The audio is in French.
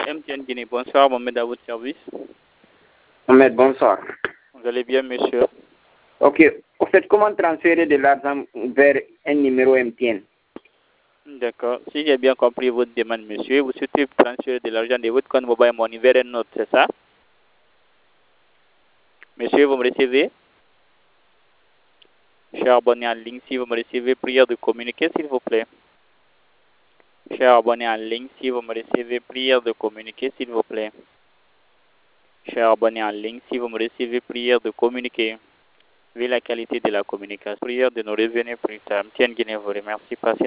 MTN Guinée. Bonsoir, Mohamed, à votre service. Mohamed, bonsoir. Vous allez bien, monsieur? Ok. En fait, comment transférer de l'argent vers un numéro MTN? D'accord. Si j'ai bien compris votre demande, monsieur, vous souhaitez transférer de l'argent de votre compte mobile money vers un autre, c'est ça? Monsieur, vous me recevez? Cher abonné en ligne, si vous me recevez, prière de communiquer, s'il vous plaît. Cher abonné en ligne, si vous me recevez, prière de communiquer, s'il vous plaît. Cher abonné en ligne, si vous me recevez, prière de communiquer. Vu la qualité de la communication, prière de nous revenir plus tard. MTN Guinée vous remercie. Passez